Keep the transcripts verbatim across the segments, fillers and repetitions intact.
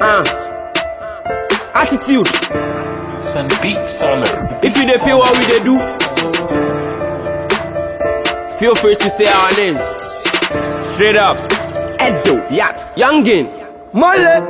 Uh, attitude. Some beats on it. If you dey feel what we dey do, feel free to say our names. Straight up. Edo, Yax, Youngin, Mole.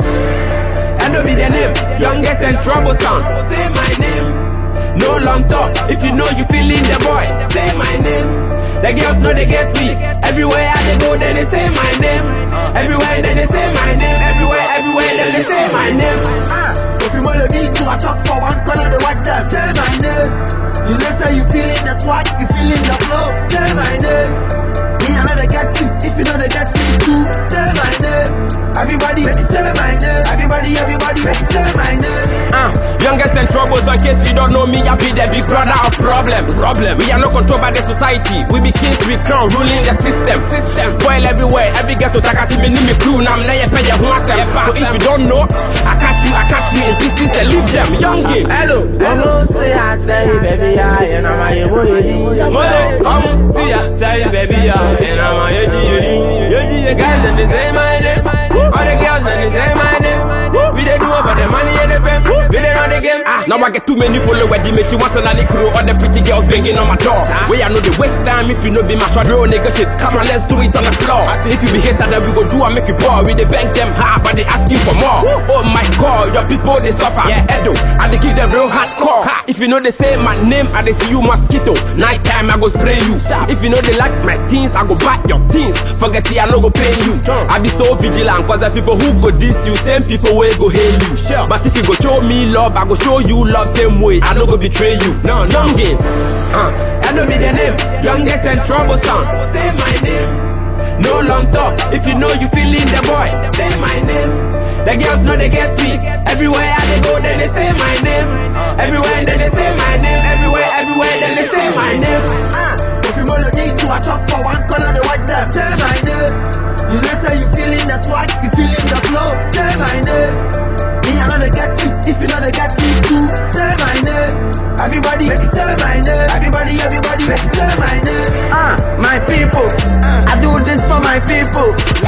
Edo be the name. Youngest and troublesome. Say my name. No long talk. If you know you feeling the boy, say my name. The girls know they get me. Everywhere I go, then they say my name. Everywhere then they say my name. Everywhere, everywhere then they say my name. Ah, if you wanna be to a talk for one corner, the what them say my name. You know say you feeling the swag, you feeling the flow. Say my name. Me I know they get you. If you know they get you too, say my name. Everybody make it say my name. Everybody, everybody make it say my name. Uh, youngest and troubles, so in case you don't know me, I be the big brother of problem. Problem. We are not controlled by the society. We be kings, we crown, ruling the system. System spoil everywhere. Every ghetto taka see me, me crew. Now I'm not yet pay your So if you don't know, I catch you, I catch you in pieces and leave them. Youngin. Hello. I'm say I say baby I and I'm a boy. Mole, um, see I say baby I and I'm a yeji yeji. The guys and they say my name. All the girls and they say my name. We they do about the money and the pen. We they run the game. Ah, now I get too many followers. They make you want to the crew. All the pretty girls banging on my door. We I know the waste time. If you know be my short real nigga shit. Come on, let's do it on the floor. If you be hater, then we go do and make you poor. We they bang them hard, but they asking for more. Oh my God, your people they suffer. Yeah, Edo, and they give them real hardcore. If you know they say my name, I they see you mosquito. Night time I go spray you. If you know they like my teens, I go bite your teens. Forget it, I no go pay you. I be so vigilant, cause the people who go diss you, same people will go hail you. Sure. But if you go show me love, I go show you love same way. I no go betray you. No, Youngin. Uh, I know be the name. Youngest and troublesome. Say my name. No long talk. If you know you feeling the boy, say my name. The girls know they get me. Everywhere I they go, then they say my name. Everywhere then they say my name. Everywhere, everywhere then they say my name. Ah, if you wanna need to a talk for one corner, the what them say my name. You know say you feeling the swag, you feeling the flow. Say my name. Me I know they get you. If you know they get me too, say my name. Everybody make it say my name. Everybody, everybody make it say my name. Ah, my people, I do this for my people.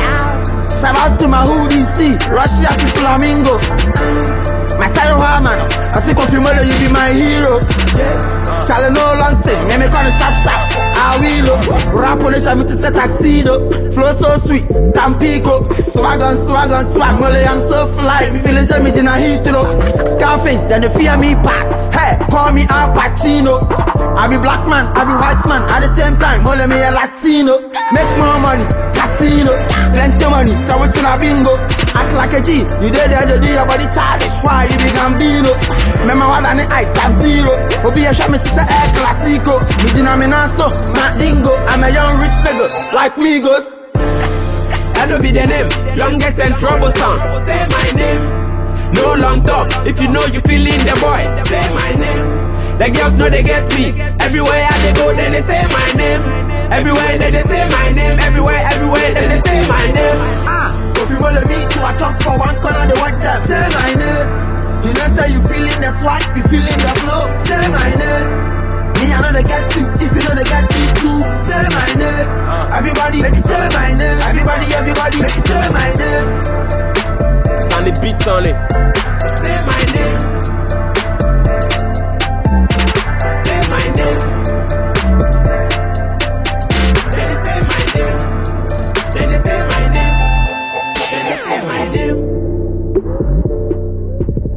Shout out to my hoodie, see Russia to Flamingo. My side man, I see Confirmado, you be my hero. Call no long thing, me me call it sharp sharp. I will rap polish me to set tuxedo. Flow so sweet, Tampico. Swag on swag on swag, mole I'm so fly. Me feeling say me in a Heathrow. Scarface, then they fear me pass. Hey, call me Al Pacino. I be black man, I be white man. At the same time, mole me a Latino. Make more money, casino. Plenty money, so we tuna bingo. Act like a G, you did there to do your body childish. Why you be Gambino? Remember what I need, I have zero. Obi a shot me to the air classico. Me dina me naso, not dingo. I'm a young rich nigga, like Migos. That don't be the name. Youngest and troublesome. Say my name. No long talk. If you know you feeling the boy, say my name. The girls know they get me. Everywhere I they go, then they say my name. Everywhere then they say my name. Everywhere, everywhere then they say my name. Ah, if you wanna meet to a talk for one corner, the what them say my name. You know say you feeling the swag, you feeling the flow. Say my name. Me I know they get you. If you know they get you too, say my name. Everybody make it say my name. Everybody, everybody make it say my name. And the beats on it. Say my name. Say my name. Then they say my name. Then they say my name. Then they say my name.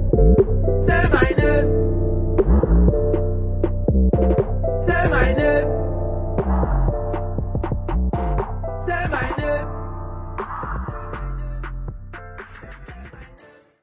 Say my name. Say my name.